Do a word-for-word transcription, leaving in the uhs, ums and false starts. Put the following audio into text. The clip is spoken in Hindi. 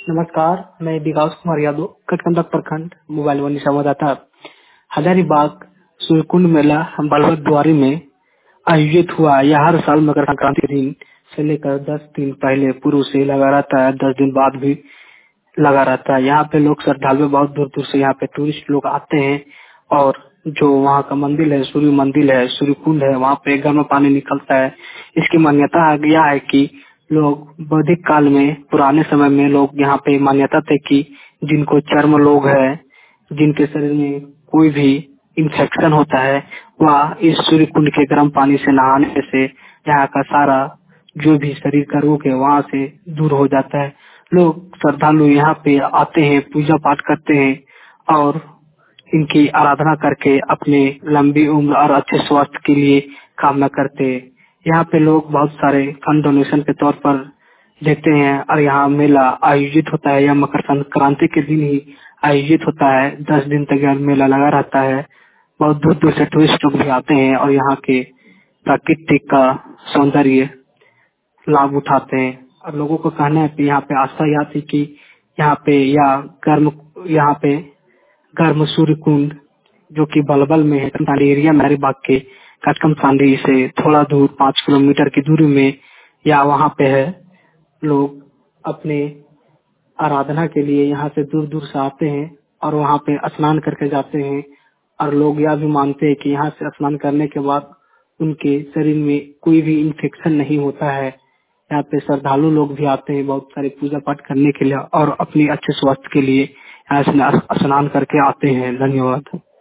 नमस्कार, मैं विकास कुमार यादव कटकंदक प्रखंड मोबाइल वन संवाददाता। हजारीबाग सूर्यकुंड मेला बलवत द्वारी में आयोजित हुआ। यह हर साल मकर संक्रांति के दिन से लेकर दस दिन पहले पूर्व से लगा रहता है, दस दिन बाद भी लगा रहता है। यहाँ पे लोग श्रद्धालु बहुत दूर दूर से यहाँ पे टूरिस्ट लोग आते हैं और जो वहाँ का मंदिर है, सूर्य मंदिर है, सूर्य कुंड है, वहाँ पे गर्म पानी निकलता है। इसकी मान्यता यह है कि लोग वैदिक काल में, पुराने समय में लोग यहाँ पे मान्यता थे कि जिनको चर्म रोग है, जिनके शरीर में कोई भी इंफेक्शन होता है, वह इस सूर्य कुंड के गर्म पानी से नहाने से यहाँ का सारा जो भी शरीर का रोग है वहाँ से दूर हो जाता है। लोग श्रद्धालु यहाँ पे आते हैं, पूजा पाठ करते हैं और इनकी आराधना करके अपने लंबी उम्र और अच्छे स्वास्थ्य के लिए कामना करते हैं। यहाँ पे लोग बहुत सारे फंड डोनेशन के तौर पर देते हैं और यहाँ मेला आयोजित होता है। यह मकर संक्रांति के दिन ही आयोजित होता है। दस दिन तक यह मेला लगा रहता है। बहुत दूर दूर से टूरिस्ट लोग भी आते हैं और यहाँ के प्राकृतिक का सौंदर्य लाभ उठाते हैं। और लोगों को कहना है कि यहाँ पे आस्था यह थी कि यहाँ पे या गर्म यहाँ पे गर्म सूर्य कुंड जो कि बलबल में है, कंटाली एरिया मेरे बाग के कटकम सांडी से थोड़ा दूर पाँच किलोमीटर की दूरी में या वहाँ पे है। लोग अपने आराधना के लिए यहाँ से दूर दूर से आते हैं और वहाँ पे स्नान करके जाते हैं। और लोग यह भी मानते हैं कि यहाँ से स्नान करने के बाद उनके शरीर में कोई भी इन्फेक्शन नहीं होता है। यहाँ पे श्रद्धालु लोग भी आते हैं बहुत सारे पूजा पाठ करने के लिए और अपनी अच्छे स्वास्थ्य के लिए यहाँ से स्नान करके आते हैं। धन्यवाद।